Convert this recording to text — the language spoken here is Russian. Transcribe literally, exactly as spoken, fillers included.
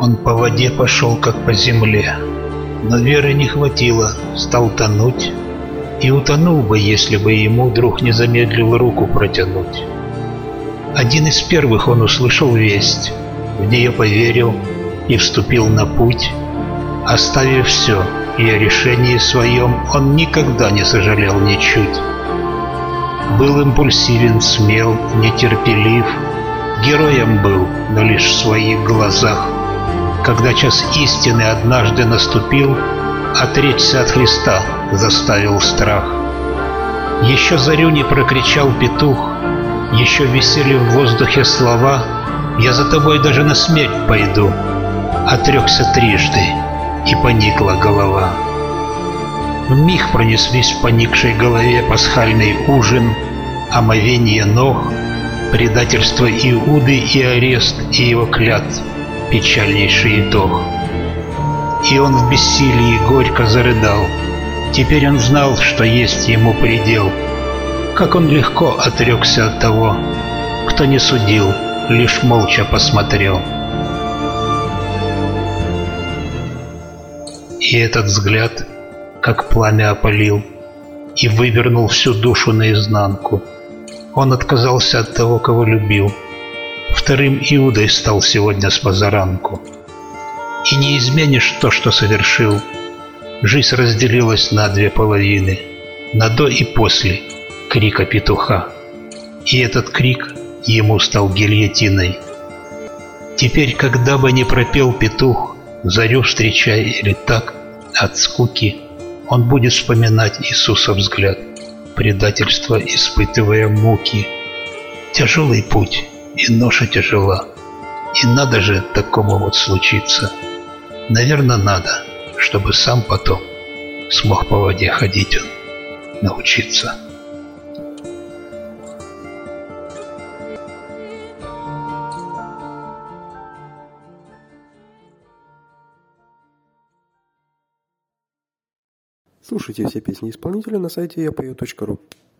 Он по воде пошел, как по земле, но веры не хватило, стал тонуть. И утонул бы, если бы ему друг не замедлил руку протянуть. Один из первых он услышал весть, в нее поверил и вступил на путь. Оставив все и о решении своем, он никогда не сожалел ничуть. Был импульсивен, смел, нетерпелив, героем был, но лишь в своих глазах. Когда час истины однажды наступил, отречься от Христа заставил страх. Еще зарю не прокричал петух, еще висели в воздухе слова: «Я за тобой даже на смерть пойду». Отрекся трижды, и поникла голова. Вмиг пронеслись в поникшей голове пасхальный ужин, омовение ног, предательство Иуды и арест, и его клятв, печальнейший итог. И он в бессилии горько зарыдал. Теперь он знал, что есть ему предел. Как он легко отрекся от того, кто не судил, лишь молча посмотрел. И этот взгляд, как пламя, опалил и вывернул всю душу наизнанку. Он отказался от того, кого любил. Вторым Иудой стал сегодня с позаранку. И не изменишь то, что совершил. Жизнь разделилась на две половины, на до и после крика петуха. И этот крик ему стал гильотиной. Теперь, когда бы ни пропел петух, зарю встречая или так, от скуки, он будет вспоминать Иисуса взгляд, предательство испытывая муки. Тяжелый путь, и ноша тяжела, и надо же такому вот случиться. Наверное, надо, чтобы сам потом смог по воде ходить он научиться. Слушайте все песни исполнителя на сайте я пою точка ру.